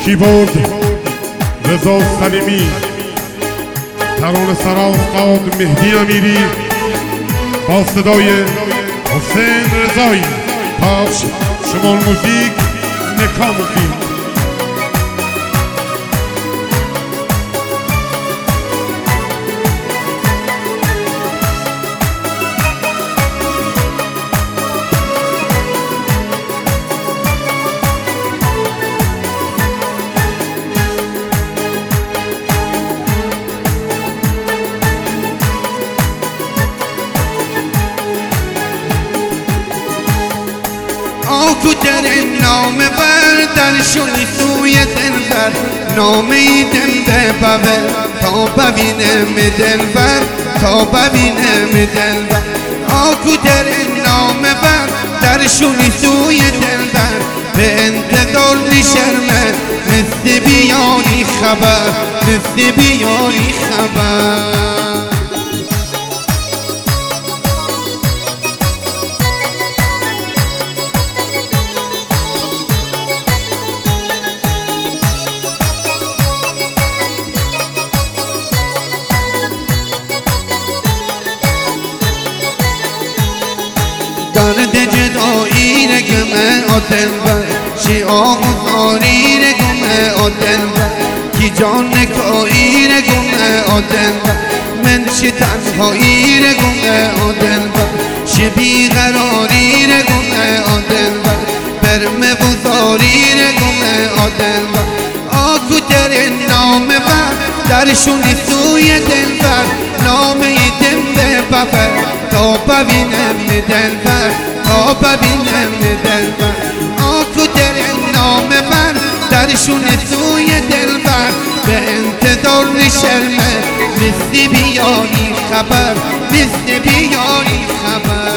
کیبورد رضا سلیمی، ترانه سراز قاد مهدی امیری با صدای حسین رضایی. پخش شمال موزیک نکا مفید. آکو در نام بر در شوی سوی دلبر، نامی دل ببر تا ببینم دلبر، تا ببینم دلبر. آکو در نام بر در شوی سوی دلبر، به انتظار شرمه مثل بیانی خبر، مثل بیانی خبر. درد جدایی رگمه دلبر، شیعه غزاری رگمه دلبر، کی جان نکایی رگمه دلبر، من چه تنهایی رگمه دلبر، چه بیقراری رگمه دلبر، برم بزاری رگمه دلبر. آکو در نام بر در شونی سوی دلبر، نامه دل ببر تا ببینم دلبر، تا ببینم دلبر. آکو در نام بر در شونی سوی دلبر، به انتظار شرمه مثل بیانی خبر، مثل بیانی خبر.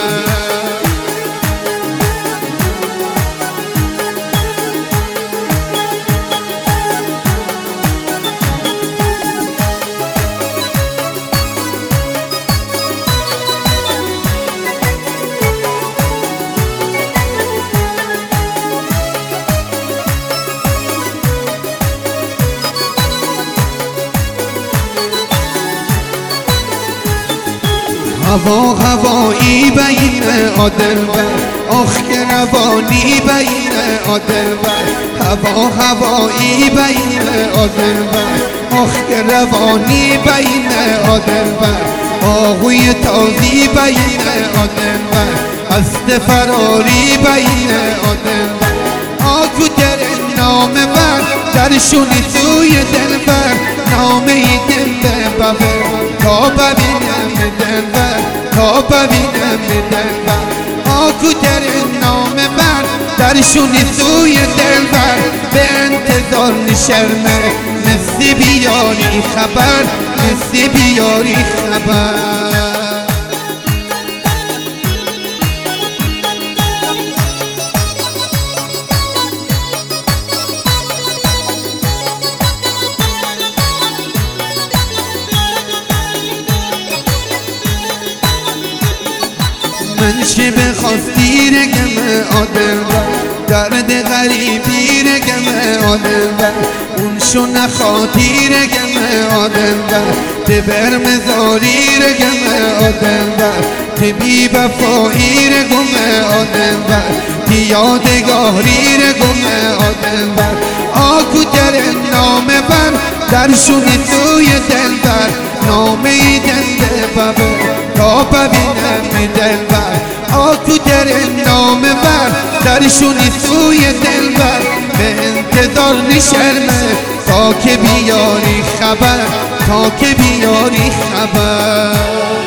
هوایی بین دلبر، آخ که روانی بین دلبر. هوایی بین دلبر، آخ که روانی بین دلبر. آهوی تازی بین دلبر، است فراری بین دلبر. آکو در نام بر در شونی سوی دلبر، نامه دل ببر تا ببینم دلبر، تا ببینم دلبر. آکو در نام بر در شونی سوی دلبر، به انتظار شرمه مثل بیاری خبر، مثل بیاری خبر. من شبه خواستی رگمه دلبر، درد غریبی رگمه دلبر. اون شو نخواتی رگمه دلبر، ته برمزاری رگمه دلبر، ته بی وفایی رگمه دلبر، ته یادگاری رگمه دلبر. آکو در نام بر در شونی سوی دلبر، نامه دل ببر تا ببینم دلبر. آکو در نام بر در شونی سوی دلبر، به انتظار شرمه تا که بیاری خبر، تا که بیاری خبر.